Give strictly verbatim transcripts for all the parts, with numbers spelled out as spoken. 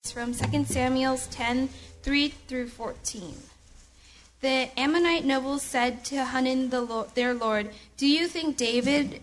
From Second Samuel ten, three through fourteen. The Ammonite nobles said to Hanun the Lord, their lord, "Do you think David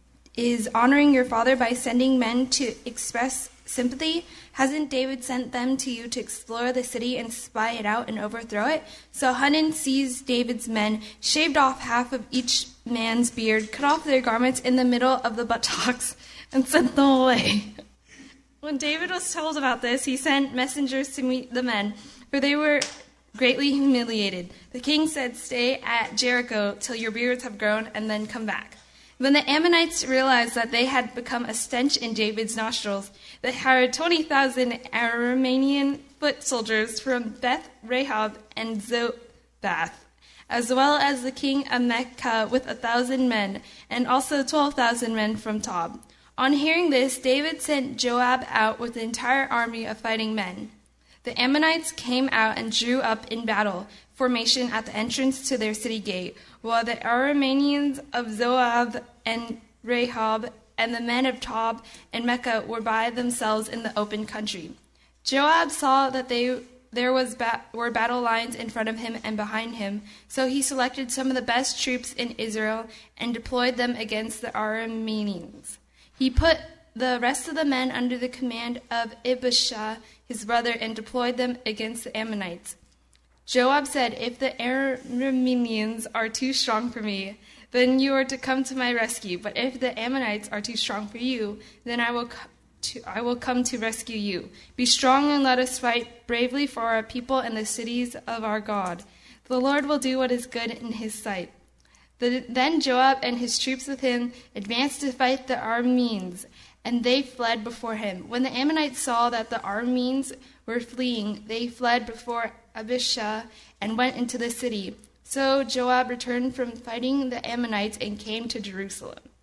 is honoring your father by sending men to express sympathy? Hasn't David sent them to you to explore the city and spy it out and overthrow it?" So Hanun seized David's men, shaved off half of each man's beard, cut off their garments in the middle of the buttocks, and sent them away. When David was told about this, he sent messengers to meet the men, for they were greatly humiliated. The king said, "Stay at Jericho till your beards have grown, and then come back." When the Ammonites realized that they had become a stench in David's nostrils, they hired twenty thousand Aramean foot soldiers from Beth Rehob and Zobath, as well as the king of Mecca with a thousand men, and also twelve thousand men from Tob. On hearing this, David sent Joab out with the entire army of fighting men. The Ammonites came out and drew up in battle formation at the entrance to their city gate, while the Arameans of Zoab and Rehob and the men of Tob and Mecca were by themselves in the open country. Joab saw that they there was ba- were battle lines in front of him and behind him, so he selected some of the best troops in Israel and deployed them against the Arameans. He put the rest of the men under the command of Abishai, his brother, and deployed them against the Ammonites. Joab said, "If the Arameans are too strong for me, then you are to come to my rescue. But if the Ammonites are too strong for you, then I will co- to, I will come to rescue you. Be strong and let us fight bravely for our people and the cities of our God. The Lord will do what is good in his sight." The, then Joab and his troops with him advanced to fight the Arameans, and they fled before him. When the Ammonites saw that the Arameans were fleeing, they fled before Abishai and went into the city. So Joab returned from fighting the Ammonites and came to Jerusalem.